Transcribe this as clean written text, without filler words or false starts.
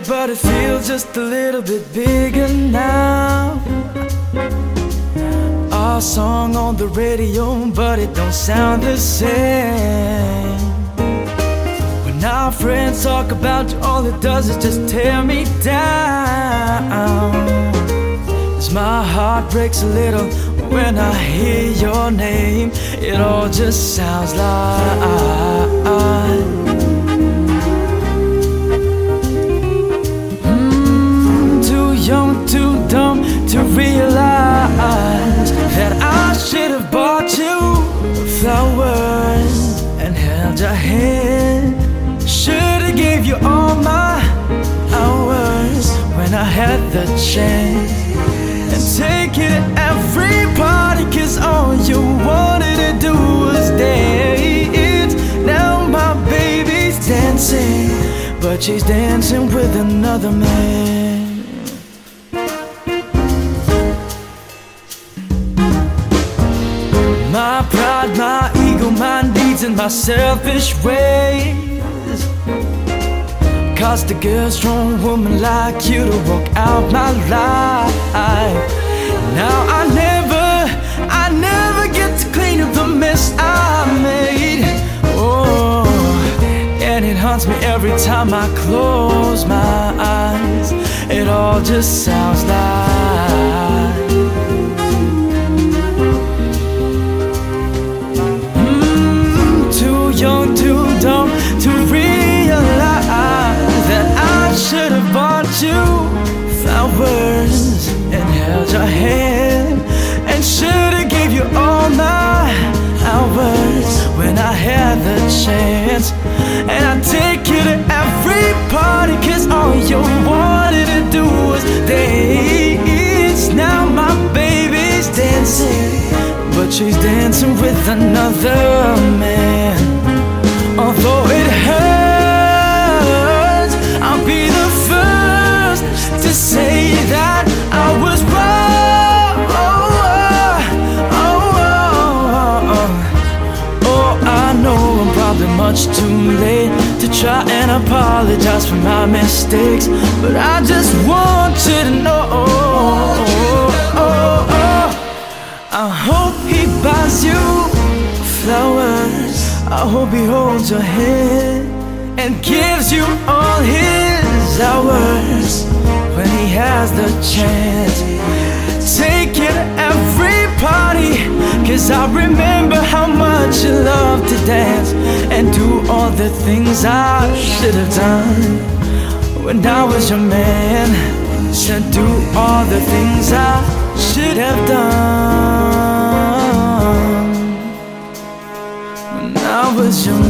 but it feels just a little bit bigger now. Our song on the radio, but it don't sound the same. When our friends talk about you, all it does is just tear me down. As my heart breaks a little when I hear your name, it all just sounds like too young, too dumb to realize that I should have bought you flowers and held your hand. Should have gave you all my hours when I had the chance. And take it to every party, 'cause all you wanted to do was dance. Now my baby's dancing, but she's dancing with another man. My pride, my ego, my needs, and my selfish ways caused a girl, strong woman like you to walk out my life. Now I never get to clean up the mess I made. Oh, and it haunts me every time I close my eyes. It all just sounds like too young, too dumb to realize that I should have bought you flowers and held your hand, and should have gave you all my hours when I had the chance. And I take you to every party, 'cause all you wanted to do was dance. Now my baby's dancing, but she's dancing with another man. Although it hurts, I'll be the first to say that I was wrong. Oh, I know I'm probably much too late to try and apologize for my mistakes, but I just want you to know. I hope he buys you flowers. I hope he holds your hand and gives you all his hours when he has the chance. Take it to every party, 'cause I remember how much you loved to dance and do all the things I should have done when I was your man. Said do all the things I should have done when I was your man.